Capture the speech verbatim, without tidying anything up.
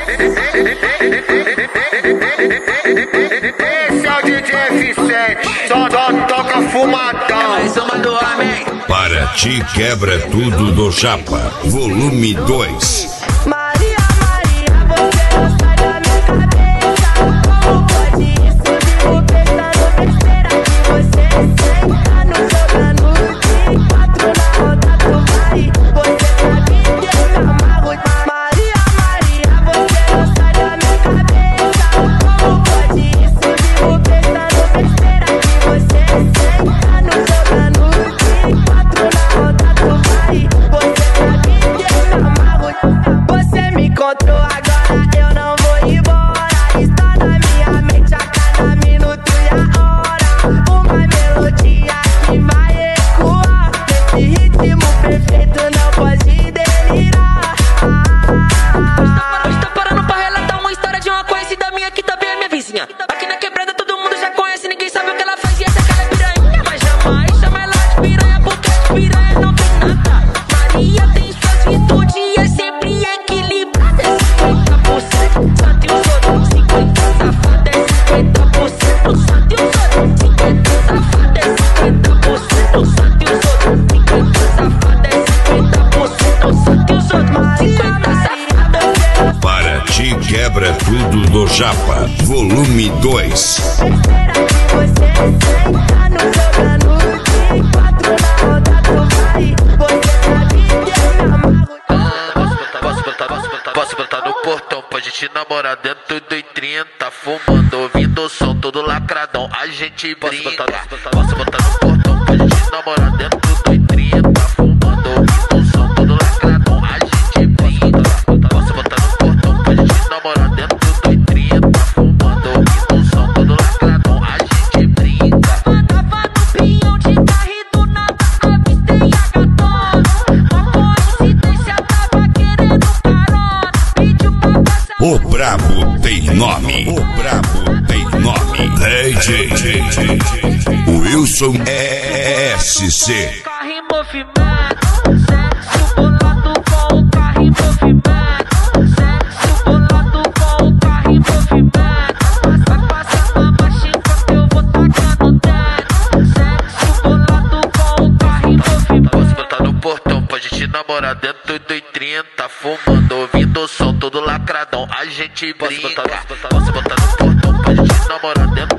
Esse é o D J F sete, só toca fumadão. Mais uma do homem. Para ti quebra tudo do Chapa, volume dois. Maria, Maria, você não sai da minha cabeça. Como pode isso? Vivo pensando besteira que você senta no jogando de quatro na roda do vai. Você sabe que eu me amarro. Maria, Maria, você não sai da minha cabeça. Como pode isso? Vivo pensando besteira que você senta no jogando de quatro na roda do vai. Você sabe que eu me amarro. Você me encontrou agora, eu não vou embora. Está na minha mente a cada minuto e a hora. Uma melodia que vai ecoar. Nesse ritmo perfeito não pode delirar. Hoje tô parando pra relatar uma história de uma conhecida minha que também é minha vizinha. Aqui na quebrada todo mundo já conhece, ninguém sabe o que ela faz. E essa cara é piranha, mas jamais chama ela de piranha, porque de piranha não tem nada. Maria tem suas virtudes e é sempre equilibrada. É cinquenta por cento santo e os outros cinquenta safada. É cinquenta por cento santo e os outros cinquenta safada. É cinquenta por cento santo e os outros cinquenta safada. É cinquenta por cento santo e os outros cinquenta safada. Para ti quebra tudo do Chapa, volume dois. Besteira que você senta no jogando de quatro na roda do vai. Você sabe que eu me amarro. Posso botar, posso botar, posso botar no portão pra gente namorar dentro do trinta, fumando, ouvindo o som todo lacradão, a gente brinca. Posso botar no portão pra gente namorar dentro do trinta, fumando, ouvindo o som todo lacradão, a gente brinca. Posso botar no portão pra gente namorar dentro do trinta, fumando, ouvindo o som todo lacradão, a gente brinca. Tava no pinhão de carro e do nada avistei a gatona. Uma coincidência, tava querendo carona. Pediu pra passar. O brabo tem nome, o brabo tem nome. D J Wilson S C. Carro em movimento, sexo bolado com o carro em movimento. Sexo bolado com o carro em movimento. Vai passar pra baixo enquanto eu vou tacando dentro. Sexo bolado com o carro em movimento. Posso botar no portão pra gente namorar dentro do trinta, fumando, ouvindo o som todo lacradão, a gente brinca. Posso botar no portão pra gente namorar dentro